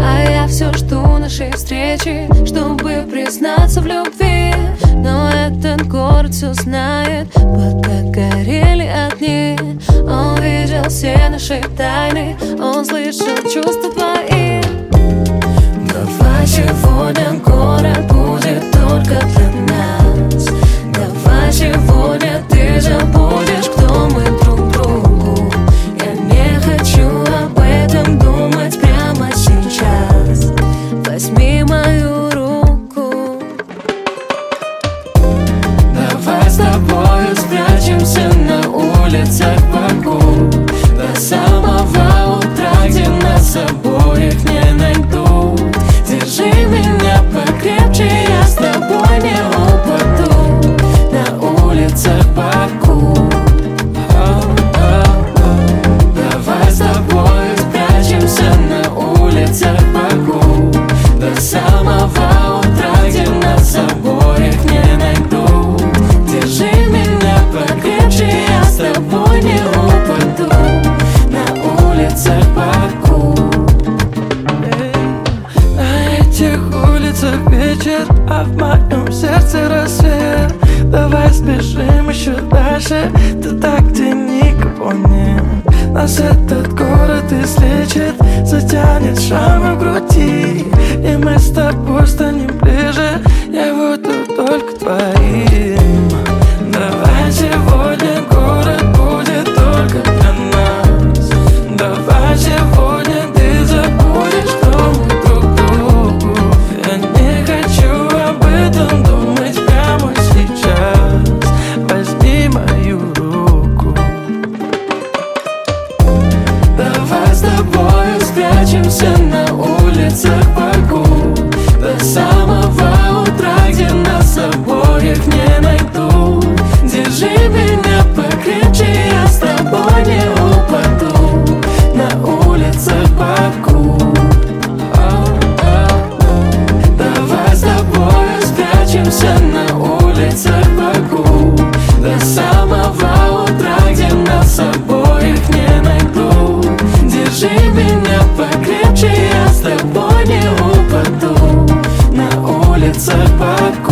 А я все жду нашей встречи, чтобы признаться в любви. Но этот город все знает, подгорели огни. Он видел все наши тайны, он слышал чувства твои. Давай сегодня город будет только для нас. Давай сегодня ты забудешь, кто мы друг другу. Я не хочу об этом думать прямо сейчас. Возьми мою руку. Давай с тобою спрячемся на улицах Баку до самого утра, где нас обоих не найдут. Держи меня покрепче, я с тобой не упаду. На улицах Баку. Давай с тобой спрячемся на улицах Баку до самого утра, где нас обоих не найдут. Держи меня покрепче, я с тобой не упаду. На улицах Баку. На этих улицах вечер, а в моем сердце рассвет. Давай сбежим еще дальше, туда, где никого нет. Нас этот город излечит, затянет шрамы в груди, и мы с тобой станем ближе, я буду только твоим. Давай сегодня город будет только для нас. Давай сегодня ты забудешь, что мы друг другу. Я не хочу об этом думать прямо сейчас. Возьми мою руку. Давай с тобою спрячемся на улицах Баку до самого утра, где нас обоих не найдут. Держи меня покрепче, я с тобой не упаду. На улицах Баку. Давай с тобою спрячемся на улицах Баку до самого утра, где нас обоих не найдут. Держи меня покрепче, я с тобой не упаду. На улицах Баку.